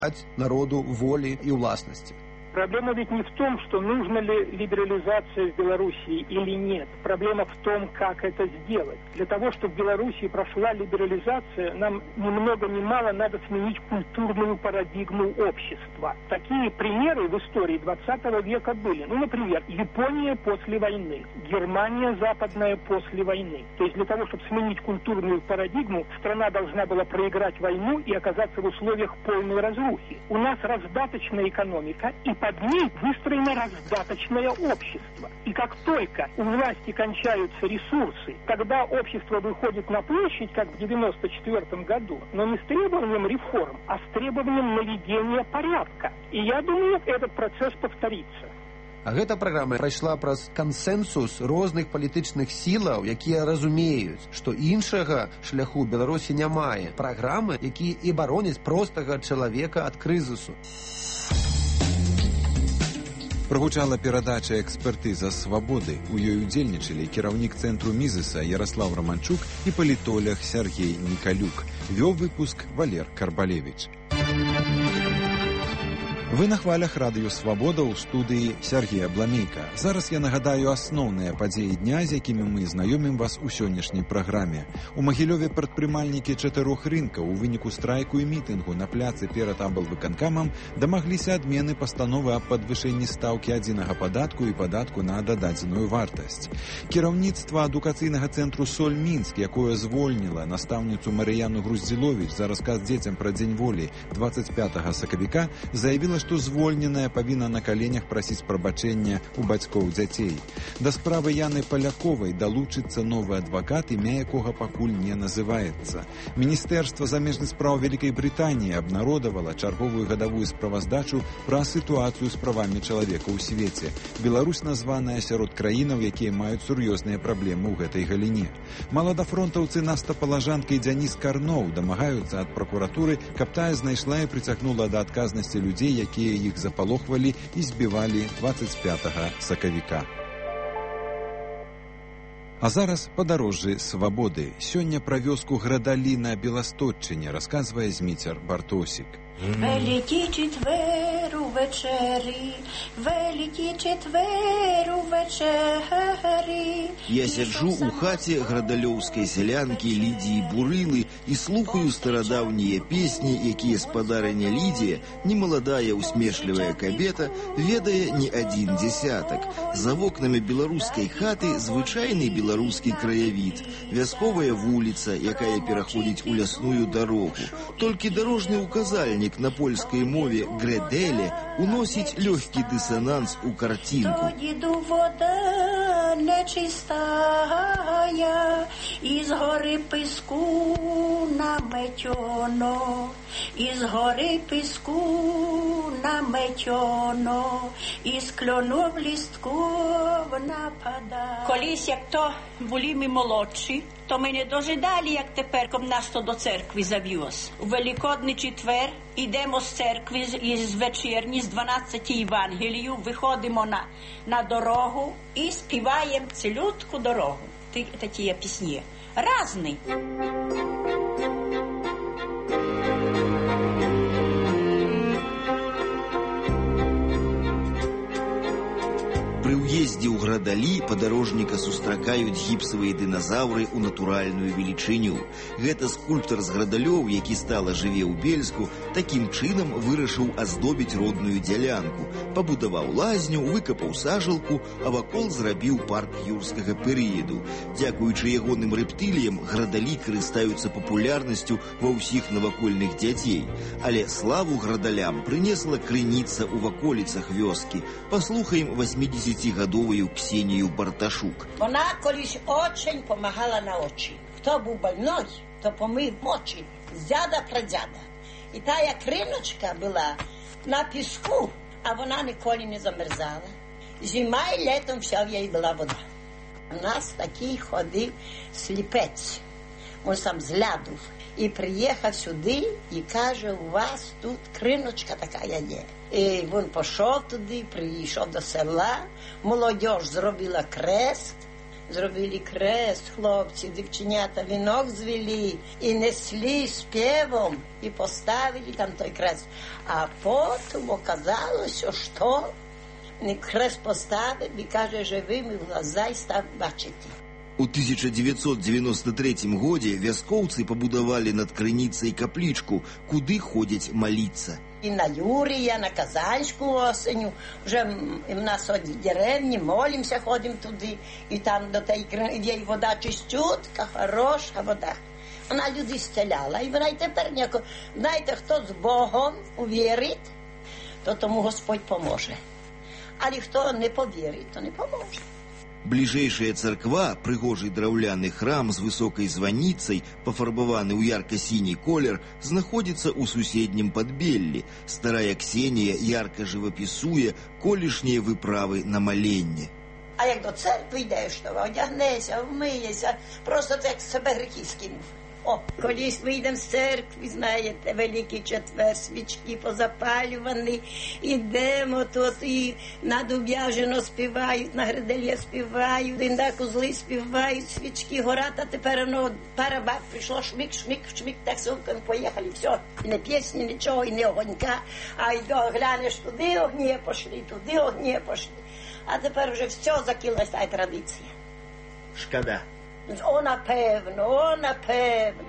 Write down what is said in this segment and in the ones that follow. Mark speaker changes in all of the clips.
Speaker 1: народу воли и властности.
Speaker 2: Проблема ведь не в том, что нужна ли либерализация в Белоруссии или нет. Проблема в том, как это сделать. Для того, чтобы в Белоруссии прошла либерализация, нам ни много ни мало надо сменить культурную парадигму общества. Такие примеры в истории 20 века были. Например, Япония после войны, Германия западная после войны. То есть для того, чтобы сменить культурную парадигму, страна должна была проиграть войну и оказаться в условиях полной разрухи. У нас раздаточная экономика, и под ней выстроено раздаточное общество. И как только у власти кончаются ресурсы, тогда общество выходит на площадь, как в 1994 году, но не с требованием реформ, а с требованием наведения порядка. И я думаю, этот процесс повторится.
Speaker 1: А гэта праграма прайшла праз кансэнсус розных палітычных сілаў, якія разумеюць, што іншага шляху Беларусі не мае. Праграмы, якія і бароняць простага чалавека ад крызісу.
Speaker 3: Прогучала перадача «Экспертыза свабоды». У ёй удзельнічалі кіраўнік цэнтру Мізеса Ярослав Романчук і палітолог Сергей Николюк. Вёў выпуск Валер Карбалевич. Вы на хвалях радыё «Свабода» ў студыі Сергея Бламейка. Зараз я нагадаю асноўныя падзеі дня, з якімі мы знаёмім вас у сённяшняй праграме. У Магілёве прадпрымальнікі 4 рынкаў у выніку страйку і мітынгу на пляцы перад аблвыканкамам дамагліся адмены пастановы аб падвышэнні стаўкі адзінага падатку і падатку на дададзеную вартасць. Кіраўніцтва адукацыйнага цэнтру «Соль Мінск», якое звольніла настаўніцу Марыяну Груздзіловіч за расказ дзецям пра дзень волі 25 сакавіка, заявіла, што звольненая павінна на каленях прасіць прабачэння у бацькоў дзяцей. Да справы Яны Паляковай далучыцца новы адвакат, імя якога пакуль не называецца. Міністэрства замежных спраў Вялікай Брытаніі абнародавала чарговую гадавую справаздачу пра сітуацыю з правамі чалавека ў свеце. Беларусь названая сярод краінаў, якія маюць сур'ёзныя праблемы ў гэтай галіне. Маладафронтаўцы настапалажанка і Дзяніс Карноў дамагаюцца ад пракуратуры, каб тая знайшла і прыцягнула да адказнасці людзей, якія іх запалохвалі і збівалі 25 сакавіка. А зараз падарожжы свабоды. Сёння пра вёску Градалі на Беластотчыне расказвае Зміцер Бартосік.
Speaker 4: Великий четвер увечері, великий четвер увечері.
Speaker 5: Я сяджу у хаце градалёўскай сялянкі Лідіі Бурылы і слухаю старадаўнія песні, якія спадарыня Лідія, немаладая усмешлівая кабета, ведае не адзін дзесятак. За вокнамі беларускай хаты звычайны беларускі краявід, вясковая вуліца, якая пераходзіць у лясную дарогу. Толькі дарожны указальнік на польскай мове «гределе» уносіць лёгкі дысананс у картинку.
Speaker 4: Діду вода нечистая, із гори піску наметьоно, із гори піску наметьоно, із кльону в лістку напада.
Speaker 6: Колись, як то були ми молодші, то ми не дожидали, як тепер, ком нас то до церкви зав'юз. У Великодний четвер ідемо з церкви, із вечірні, з 12 Євангелію, виходимо на дорогу і співаємо цілютку дорогу. Такі пісні. Разний.
Speaker 5: Пры ўездзе ў Градалі падарожніка сустракаюць гіпсавыя дыназаўры ў натуральную велічыню. Гэта скульптар з Градалёў, які стала жыве ў Бельску, такім чынам вырашыў аздобіць родную дзялянку. Пабудаваў лазню, выкапаў сажалку, а вакол зрабіў парк юрскага перыяду. Дзякуючы ягоным рэптыліям, Градалі карыстаюцца папулярнасцю ва ўсіх навакольных дзяцей. Але славу Градалям прынесла крыніца ў ваколіцах вёскі. Паслухаем 80-гадовую Ксенію Барташук.
Speaker 6: Вона колись очень помагала на очі. Хто був больной, то помив очі з дяда-прадяда. І тая криночка була на піску, а вона ніколи не замерзала. Зима і літом вся в їй була вода. У нас такий ходив сліпець. Він сам з ляду. І приїхав сюди і каже, у вас тут криночка така є. І він пішов туди, прийшов до села, молодь зробила крест, зробили крест, хлопці, дівченята, вінок звели і несли співом, і поставили там той крест. А потім оказалося, що крест поставив і каже, живими в глаза і став бачити.
Speaker 5: У 1993 годзе вяскоўцы пабудавалі над крыніцай каплічку, куды ходзяць маліцца.
Speaker 6: І на Юрія, на Казанську осеню, вже в нас одні деревні, молимося, ходимо туди, і там до тієї є вода чистютка, хороша вода. Вона люди зціляла, і вона й тепер ніяко, знаєте, хто з Богом увірить, то тому Господь поможе. Але хто не повірить, то не поможе.
Speaker 5: Бліжэйшая царква, прыгожы драўляны храм з высокай званіцай, пафарбаваны ў ярка-сіні колер, знаходзіцца ў суседнім Падбеллі. Старая Ксенія ярка жывапісуе колішнія выправы на маленне.
Speaker 6: А як до церкви йдеш, то одягнешся, вмиєшся, просто так себе гріхи скинув. О, колись вийдемо з церкви, знаєте, Великий четвер, свічки позапалювані, ідемо тут і на Дуб'яжино співають, на Гридельє співають, на Козли співають, свічки горять, а тепер пара баб прийшло, шмик, шмик, шмик, так сумками поїхали, все. І не пісні, нічого, і не огонька, а й глянеш туди огні пошли, туди огні пошли. А тепер вже все закилась та традиція.
Speaker 5: Шкода.
Speaker 6: О, напевно, о, напевно.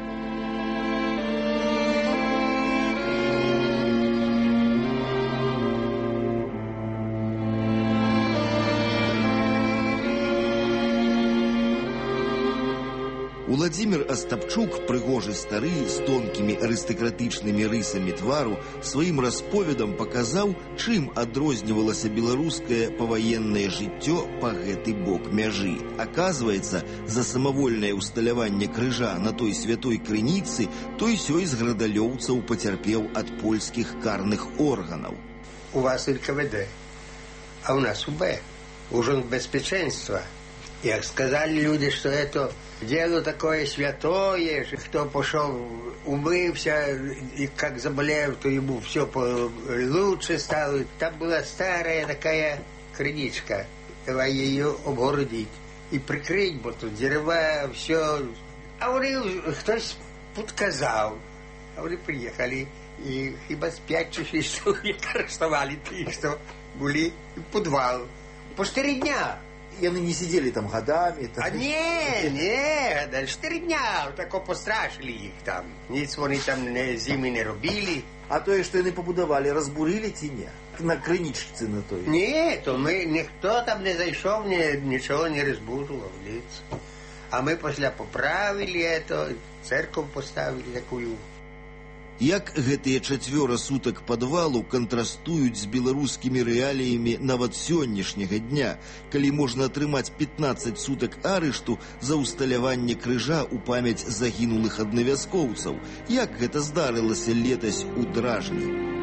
Speaker 5: Уладзімір Астапчук, прыгожы стары, з тонкімі арыстакратычнымі рысамі твару, сваім расповедам паказаў, чым адрознівалася беларускае паваеннае жыццё па гэты бок мяжы. Аказваецца, за самавольнае ўсталяванне крыжа на той святой крыніцы той сёй з градалёўцаў пацярпеў ад польскіх карных органаў.
Speaker 7: У вас НКВД, а у нас УБ. Ужин безпеченства. И как сказали люди, что это дело такое святое, что кто пошел, умылся, и как заболел, то ему все лучше стало. Там была старая такая крыничка. Давай ее обгородить и прикрыть, бо тут дерева, все. А они кто-то подказал. А они приехали, и хіба з 5 чи 6 чоловік арестовали тих, що були в підвал. По 4 дня.
Speaker 5: И они не сидели там годами?
Speaker 7: А не, 4 дня, тако пострашили їх там. Ніц вони там зими не робили.
Speaker 5: А то, що вони побудували, розбурили ті ні? На криничці на той?
Speaker 7: Ні, то ми, ніхто там не зайшов, нічого не розбудував. А ми після поправили це, церкву поставили такую.
Speaker 5: Як гэтыя 4 сутак падвалу кантрастуюць з беларускімі рэаліямі нават сённяшняга дня, калі можна атрымаць 15 сутак арышту за ўсталяванне крыжа ў памяць загінулых аднавяскоўцаў. Як гэта здарылася летась у Дражні?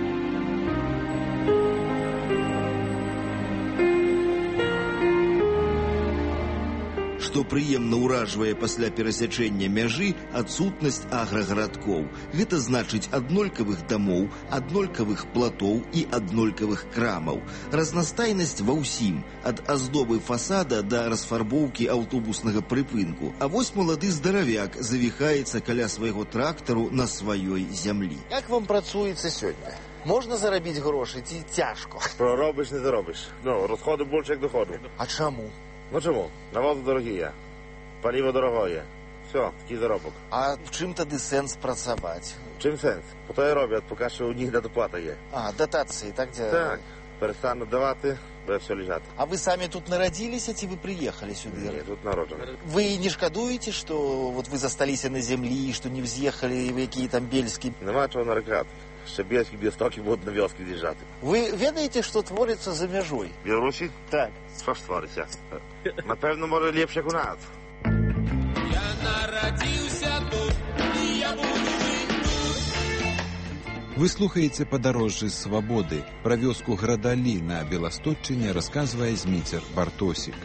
Speaker 5: Што прыемна ўражвае пасля перасячэння мяжы адсутнасць аграгарадкоў. Гэта значыць аднолькавых дамоў, аднолькавых платоў і аднолькавых крамаў. Разнастайнасць ва ўсім, ад аздобы фасада да расфарбоўкі аўтобуснага прыпынку. А вось малады здаравяк завіхаецца каля свайго трактару на сваёй зямлі.
Speaker 8: Як вам працуецца сёння? Можна зарабіць грошы ці цяжко?
Speaker 9: Проробиш, не заробиш. Ну, розходу більше, як доходу.
Speaker 8: А чаму?
Speaker 9: Ну чому? Навози дорогі, паліво дорогое. Все, такий заробок.
Speaker 8: А в чим тоді сенс працювати?
Speaker 9: Чим сенс? По то і роблять, поки що у них доплата є.
Speaker 8: А, дотації, так? Де...
Speaker 9: Так, перестануть давати, буде все лежати.
Speaker 8: А ви самі тут народилися, чи ви приїхали сюди?
Speaker 9: Ні, тут народжені.
Speaker 8: Ви не шкодуєте, що вот ви засталися на землі, що не вз'їхали в які там бельські?
Speaker 9: Нема чого нарекати. Ще бельські бістоки будуть на вёски з'їжджати.
Speaker 8: Ви ведаєте, що твориться за межою?
Speaker 9: В Білорусі?
Speaker 8: Так.
Speaker 9: Що ж твориться? Напевно, може, ліпше, як у нас.
Speaker 10: Я народився тут, і я буду жити тут.
Speaker 3: Вы слухаеце падарожжы свабоды. Пра вёску Градалі на Беластотчыне расказвае Зміцер Бартосік.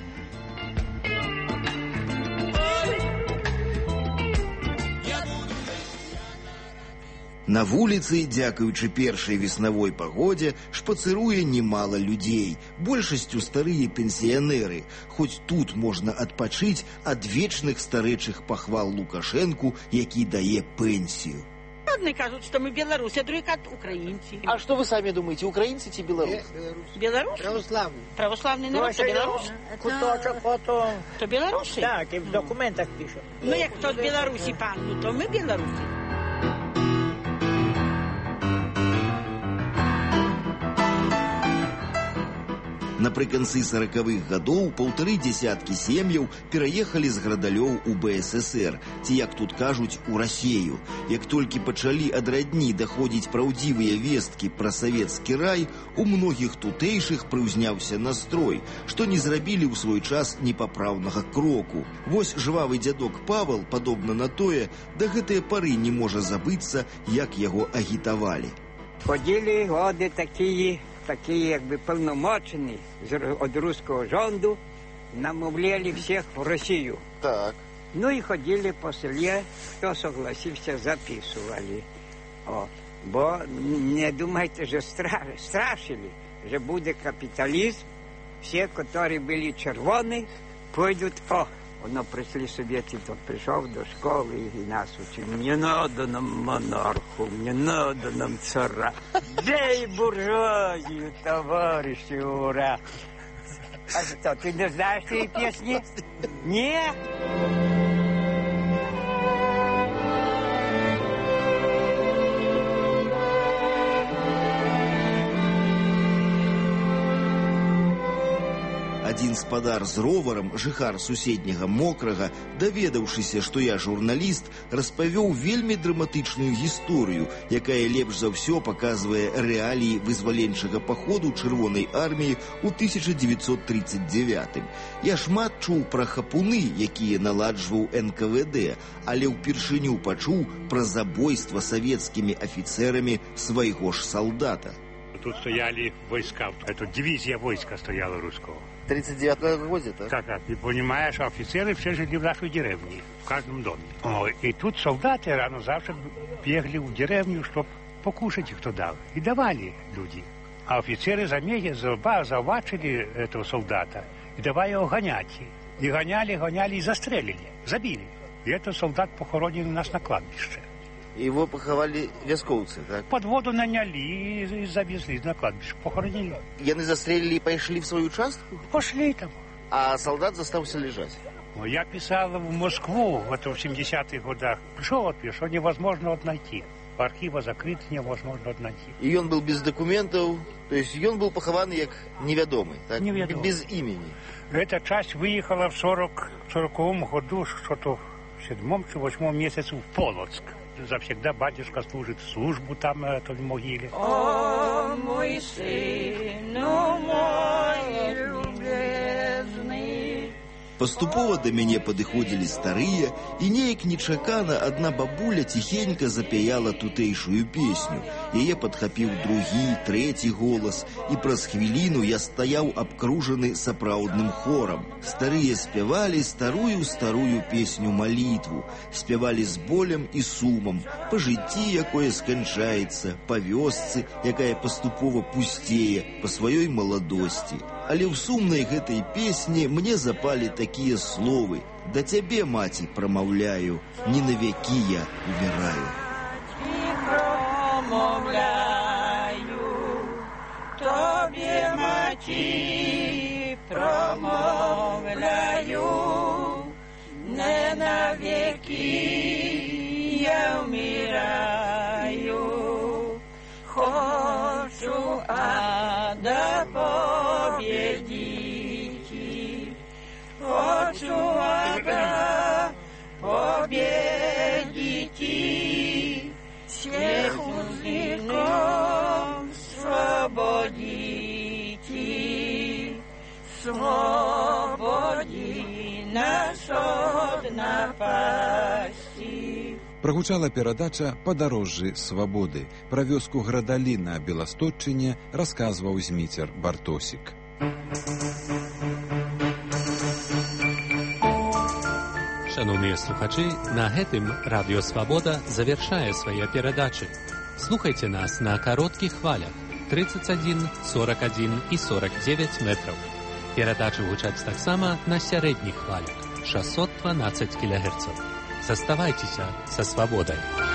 Speaker 5: На вуліцы, дзякуючы першай веснавой пагодзе, шпацыруе немало людзей, большасцю старыя пенсіянеры, хоць тут можна адпачыць ад вечных старэчых пахвал Лукашэнку, які дае пенсію.
Speaker 11: Одни кажут, что мы белорусы, а другие как украинцы.
Speaker 8: А что вы сами думаете, украинцы или белорусы?
Speaker 11: Белорусы?
Speaker 7: Православные.
Speaker 11: Православный народ, то белорусы.
Speaker 12: Куточок потом.
Speaker 11: То белорусы?
Speaker 12: Так, и в документах пишут.
Speaker 11: Ну, як то в Беларуси пахнут, то мы белорусы.
Speaker 5: Напрыканцы 40-х гадоў 1,5 сем'яў пераехалі з Градалёў у БССР, ці, як тут кажуць, у Расею. Як толькі пачалі ад радні даходзіць праўдзівыя весткі пра савецкі рай, у многіх тутэйшых прыўзняўся настрой, што не зрабілі ў свой час непапраўнага кроку. Вось жвавы дзядок Павел, падобна на тое, да гэтыя пары не можа забыцца, як яго агітавалі.
Speaker 12: Ходили годы такие якби полномоченные от русского rządu, намовляли всех в Россию.
Speaker 8: Так.
Speaker 12: Ну и ходили по селе, кто согласился, записывали. Бо не думайте, что страшили, что будет капитализм, все, которые были червоные, пойдут, оно пришли советы, тот пришел до школы и нас учил. Не надо нам монарху, не надо нам цара. Бей буржуазию, товарищи, ура! А что, ты не знаешь этой песни? Нет?
Speaker 5: Адзін спадар з роварам, жыхар суседняга Мокрага, даведаўшыся, што я журналіст, распавёў вельмі драматычную гісторыю, якая лепш за ўсё паказвае рэаліі вызваленчага паходу Чырвонай арміі ў 1939. Я шмат чуў пра хапуны, якія наладжваў НКВД, але ўпершыню пачуў пра забойства савецкімі афіцэрамі свайго ж солдата.
Speaker 13: Тут стояли войска, это дивизия войска стояла русского.
Speaker 8: В 1939 году, так?
Speaker 13: Так, и понимаешь, офицеры все жили в нашей деревне, в каждом доме. И тут солдаты рано завтра бегали в деревню, чтобы покушать их туда. И давали люди. А офицеры завачили этого солдата и давай его гонять. И гоняли и застрелили, забили. И этот солдат похоронен у нас на кладбище.
Speaker 8: Его поховали вяскоўцы, так?
Speaker 13: Под воду наняли и завезли на кладбище, похоронили.
Speaker 8: Яны застрелили и пошли в свою участку?
Speaker 13: Пошли там.
Speaker 8: А солдат застался лежать?
Speaker 13: Я писал в Москву в 70-х годах. Пришел ответ, что невозможно найти. Архива закрыты, невозможно найти.
Speaker 8: И он был без документов, то есть он был похован как неведомый, так?
Speaker 13: Неведомый.
Speaker 8: Без имени.
Speaker 13: Эта часть выехала в 40-м году, что-то в 7-м чи 8-м месяце в Полоцк. Завсегда батюшка служит службу там, в могиле.
Speaker 11: О, мой сыну мой любезный.
Speaker 5: Паступова да мяне падыходзілі старыя, і неяк нечакана адна бабуля ціхенька запяяла тутэйшую песню. Яе падхапіў другі, трэці голас, і праз хвіліну я стаяў абкружаны сапраўдным хорам. Старыя спявалі старую песню малітву, спявалі з болем і сумам, па жыцці, якое сканчаецца, па вёсцы, якая паступова пусцее, па сваёй маладосці. Але ў сумнай гэтай песні мне запалі такія словы: «Да цябе, маці, прамаўляю, не на вякі я умираю».
Speaker 11: Промовляю, тобі, маті, промовляю, не на віки я вмираю. Хочу ада победить, хочу ада победить, всех узников свободите, свободи нас от напасти.
Speaker 3: Прагучала перадача «Падарожжы свабоды». Пра вёску Градалі на Беласточчыне расказваў Зміцер Бартосік.
Speaker 14: Шановныя слухачы, на гэтым Радыё Свабода завяршае свае перадачы. Слухайте нас на коротких хвалях 31, 41 и 49 метров. Передачи гучаць таксама на сярэдніх хвалях 612 кГц. Заставайтеся со свободой.